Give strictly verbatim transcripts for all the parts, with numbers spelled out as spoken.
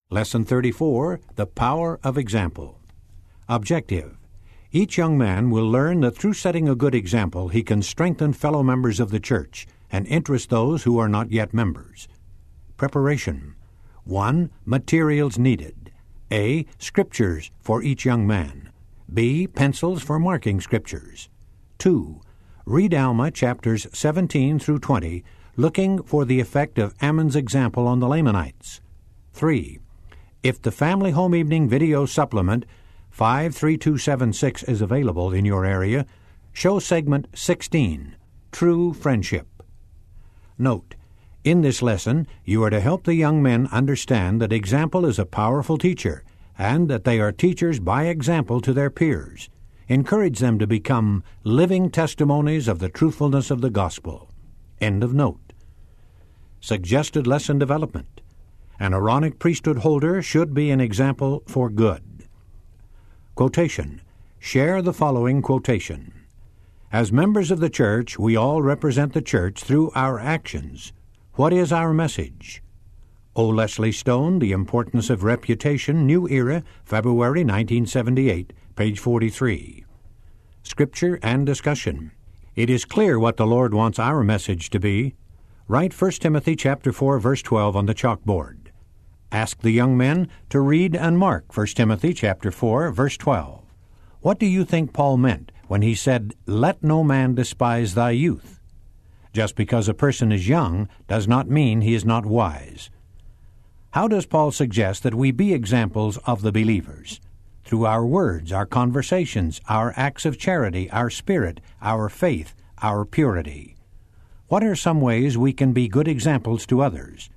Lesson thirty-four, The Power of Example. Objective. Each young man will learn that through setting a good example he can strengthen fellow members of the church and interest those who are not yet members. Preparation. one. Materials needed. A. Scriptures for each young man. B. Pencils for marking scriptures. two. Read Alma chapters seventeen through twenty, looking for the effect of Ammon's example on the Lamanites. three. If the Family Home Evening Video Supplement five three two seven six is available in your area, show segment sixteen, True Friendship. Note, in this lesson, you are to help the young men understand that example is a powerful teacher, and that they are teachers by example to their peers. Encourage them to become living testimonies of the truthfulness of the gospel. End of note. Suggested lesson development. An Aaronic priesthood holder should be an example for good. Quotation. Share the following quotation. As members of the church, we all represent the church through our actions. What is our message? O. Leslie Stone, The Importance of Reputation, New Era, February nineteen seventy-eight, page forty-three. Scripture and discussion. It is clear what the Lord wants our message to be. Write First Timothy chapter four, verse twelve on the chalkboard. Ask the young men to read and mark First Timothy chapter four, verse twelve. What do you think Paul meant when he said, "Let no man despise thy youth"? Just because a person is young does not mean he is not wise. How does Paul suggest that we be examples of the believers? Through our words, our conversations, our acts of charity, our spirit, our faith, our purity. What are some ways we can be good examples to others?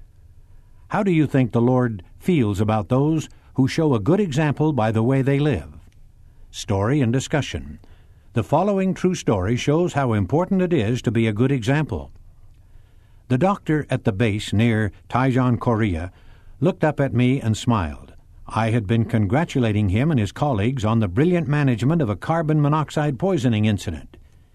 How do you think the Lord feels about those who show a good example by the way they live? Story and discussion. The following true story shows how important it is to be a good example. The doctor at the base near Taijon, Korea, looked up at me and smiled. I had been congratulating him and his colleagues on the brilliant management of a carbon monoxide poisoning incident.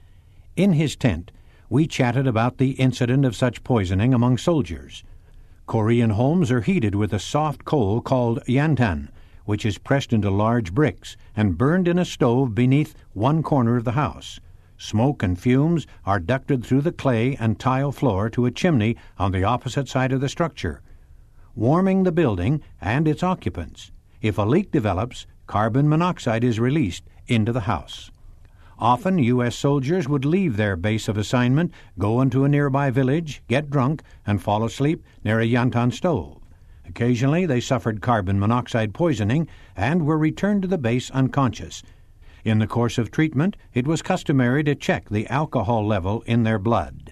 In his tent, we chatted about the incident of such poisoning among soldiers. Korean homes are heated with a soft coal called yantan, which is pressed into large bricks and burned in a stove beneath one corner of the house. Smoke and fumes are ducted through the clay and tile floor to a chimney on the opposite side of the structure, warming the building and its occupants. If a leak develops, carbon monoxide is released into the house. Often U S soldiers would leave their base of assignment, go into a nearby village, get drunk, and fall asleep near a yantan stove. Occasionally they suffered carbon monoxide poisoning and were returned to the base unconscious. In the course of treatment, it was customary to check the alcohol level in their blood.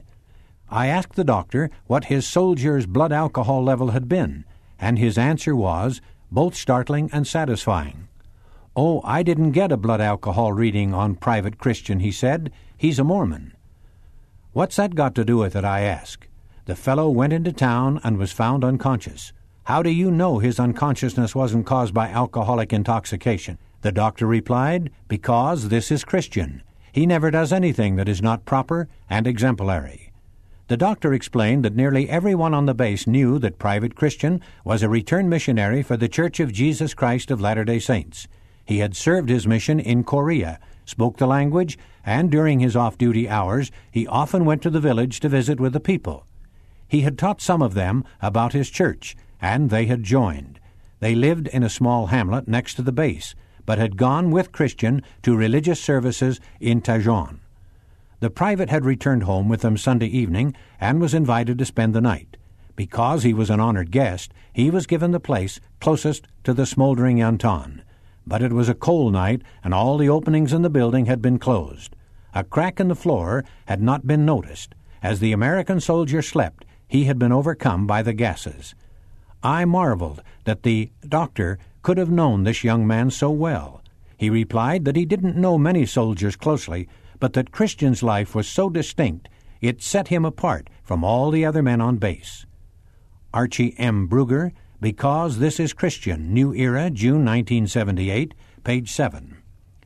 I asked the doctor what his soldier's blood alcohol level had been, and his answer was both startling and satisfying. "Oh, I didn't get a blood alcohol reading on Private Christian," he said. "He's a Mormon." "What's that got to do with it?" I asked. "The fellow went into town and was found unconscious. How do you know his unconsciousness wasn't caused by alcoholic intoxication?" The doctor replied, "Because this is Christian. He never does anything that is not proper and exemplary." The doctor explained that nearly everyone on the base knew that Private Christian was a returned missionary for the Church of Jesus Christ of Latter-day Saints. He had served his mission in Korea, spoke the language, and during his off-duty hours, he often went to the village to visit with the people. He had taught some of them about his church, and they had joined. They lived in a small hamlet next to the base, but had gone with Christian to religious services in Taijon. The private had returned home with them Sunday evening and was invited to spend the night. Because he was an honored guest, he was given the place closest to the smoldering yantan. But it was a cold night, and all the openings in the building had been closed. A crack in the floor had not been noticed. As the American soldier slept, he had been overcome by the gases. I marveled that the doctor could have known this young man so well. He replied that he didn't know many soldiers closely, but that Christian's life was so distinct, it set him apart from all the other men on base. Archie M. Brugger, Because This is Christian, New Era, June nineteen seventy-eight, page seven.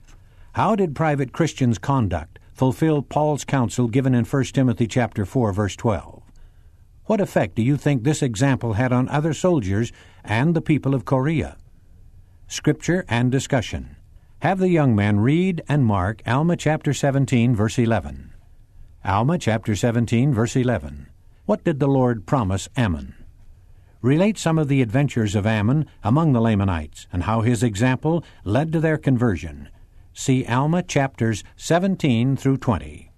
How did Private Christian's conduct fulfill Paul's counsel given in First Timothy chapter four, verse twelve? What effect do you think this example had on other soldiers and the people of Korea? Scripture and discussion. Have the young man read and mark Alma chapter seventeen, verse eleven. Alma chapter seventeen, verse eleven. What did the Lord promise Ammon? Relate some of the adventures of Ammon among the Lamanites and how his example led to their conversion. See Alma chapters seventeen through twenty.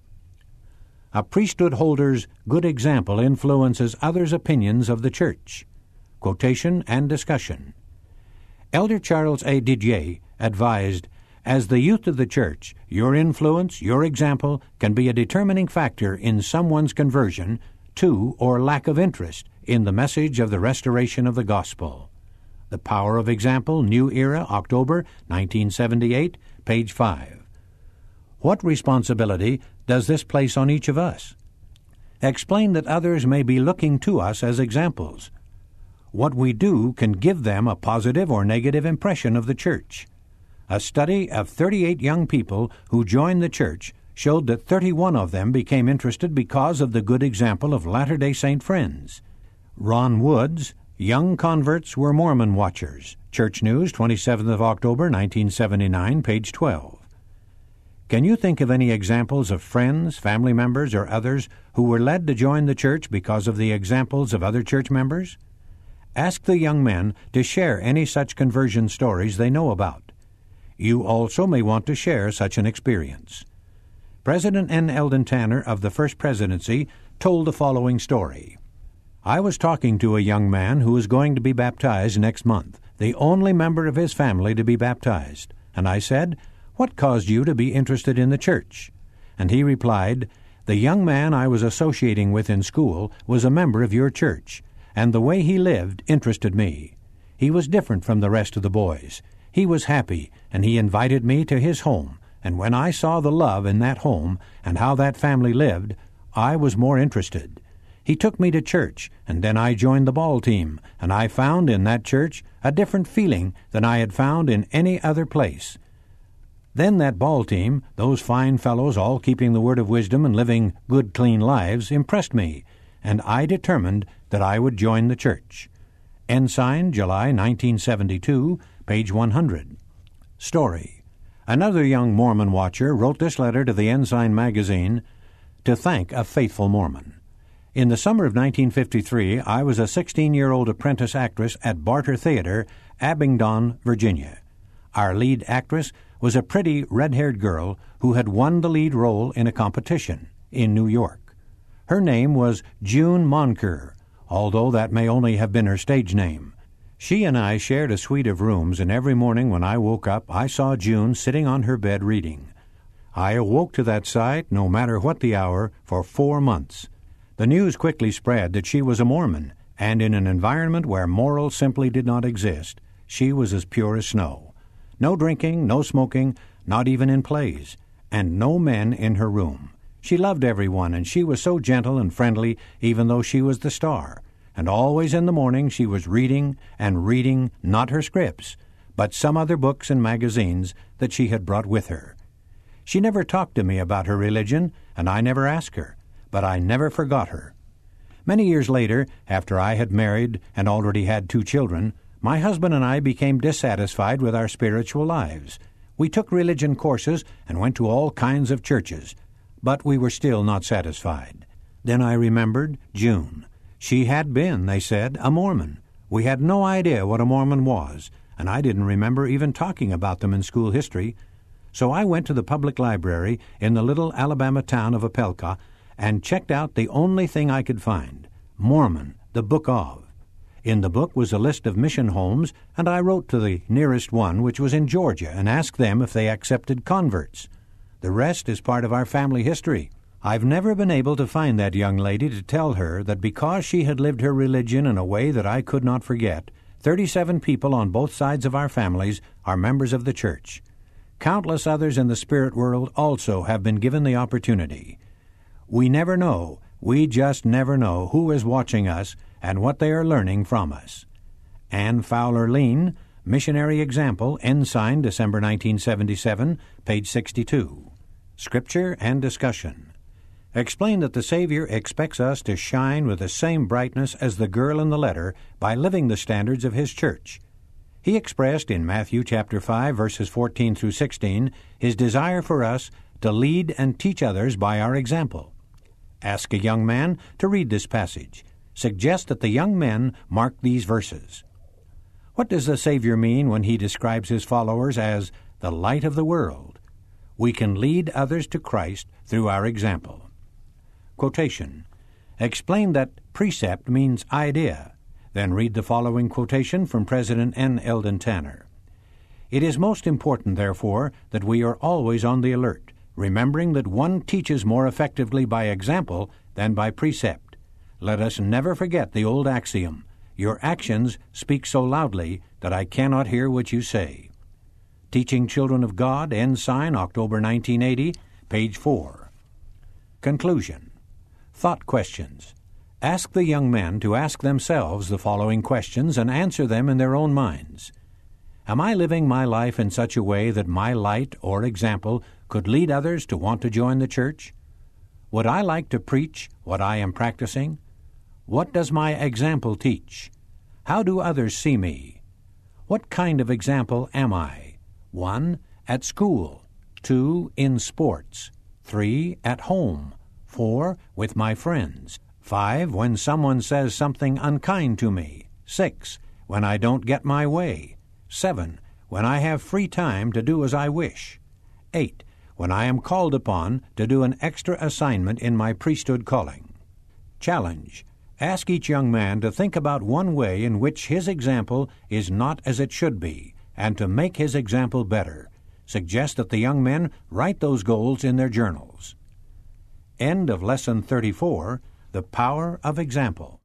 A priesthood holder's good example influences others' opinions of the church. Quotation and discussion. Elder Charles A. Didier advised, "As the youth of the church, your influence, your example, can be a determining factor in someone's conversion to or lack of interest in the message of the restoration of the gospel." The Power of Example, New Era, October nineteen seventy-eight, page five. What responsibility does this place on each of us? Explain that others may be looking to us as examples. What we do can give them a positive or negative impression of the church. A study of thirty-eight young people who joined the church showed that thirty-one of them became interested because of the good example of Latter-day Saint friends. Ron Woods, Young Converts Were Mormon Watchers, Church News, twenty-seventh of October, nineteen seventy-nine, page twelve. Can you think of any examples of friends, family members, or others who were led to join the church because of the examples of other church members? Ask the young men to share any such conversion stories they know about. You also may want to share such an experience. President N. Eldon Tanner of the First Presidency told the following story. I was talking to a young man who is going to be baptized next month, the only member of his family to be baptized, and I said, "What caused you to be interested in the church?" And he replied, "The young man I was associating with in school was a member of your church, and the way he lived interested me. He was different from the rest of the boys. He was happy, and he invited me to his home, and when I saw the love in that home and how that family lived, I was more interested. He took me to church, and then I joined the ball team, and I found in that church a different feeling than I had found in any other place. Then that ball team, those fine fellows all keeping the word of wisdom and living good, clean lives, impressed me, and I determined that I would join the church." Ensign, July nineteen seventy-two, page one hundred. Story. Another young Mormon watcher wrote this letter to the Ensign magazine to thank a faithful Mormon. In the summer of nineteen fifty-three, I was a sixteen-year-old apprentice actress at Barter Theater, Abingdon, Virginia. Our lead actress was a pretty red-haired girl who had won the lead role in a competition in New York. Her name was June Moncur, although that may only have been her stage name. She and I shared a suite of rooms, and every morning when I woke up, I saw June sitting on her bed reading. I awoke to that sight, no matter what the hour, for four months. The news quickly spread that she was a Mormon, and in an environment where morals simply did not exist, she was as pure as snow. No drinking, no smoking, not even in plays, and no men in her room. She loved everyone, and she was so gentle and friendly even though she was the star. And always in the morning she was reading and reading not her scripts, but some other books and magazines that she had brought with her. She never talked to me about her religion, and I never asked her, but I never forgot her. Many years later, after I had married and already had two children, my husband and I became dissatisfied with our spiritual lives. We took religion courses and went to all kinds of churches, but we were still not satisfied. Then I remembered June. She had been, they said, a Mormon. We had no idea what a Mormon was, and I didn't remember even talking about them in school history. So I went to the public library in the little Alabama town of Opelka and checked out the only thing I could find, Mormon, the Book of. In the book was a list of mission homes, and I wrote to the nearest one, which was in Georgia, and asked them if they accepted converts. The rest is part of our family history. I've never been able to find that young lady to tell her that because she had lived her religion in a way that I could not forget, thirty-seven people on both sides of our families are members of the church. Countless others in the spirit world also have been given the opportunity. We never know, we just never know who is watching us and what they are learning from us. Ann Fowler Lean, Missionary Example, Ensign, December nineteen seventy-seven, page sixty-two. Scripture and Discussion. Explain that the Savior expects us to shine with the same brightness as the girl in the letter by living the standards of His church. He expressed in Matthew chapter five, verses fourteen through sixteen, His desire for us to lead and teach others by our example. Ask a young man to read this passage. Suggest that the young men mark these verses. What does the Savior mean when He describes His followers as the light of the world? We can lead others to Christ through our example. Quotation. Explain that precept means idea. Then read the following quotation from President N. Eldon Tanner. It is most important, therefore, that we are always on the alert, remembering that one teaches more effectively by example than by precept. Let us never forget the old axiom, your actions speak so loudly that I cannot hear what you say. Teaching Children of God, Ensign, October nineteen eighty, page four. Conclusion. Thought questions. Ask the young men to ask themselves the following questions and answer them in their own minds. Am I living my life in such a way that my light or example could lead others to want to join the church? Would I like to preach what I am practicing? What does my example teach? How do others see me? What kind of example am I? One, at school. Two, in sports. Three, at home. Four, with my friends. Five, when someone says something unkind to me. Six, when I don't get my way. Seven, when I have free time to do as I wish. Eight, when I am called upon to do an extra assignment in my priesthood calling. Challenge. Ask each young man to think about one way in which his example is not as it should be, and to make his example better. Suggest that the young men write those goals in their journals. End of Lesson thirty-four, The Power of Example.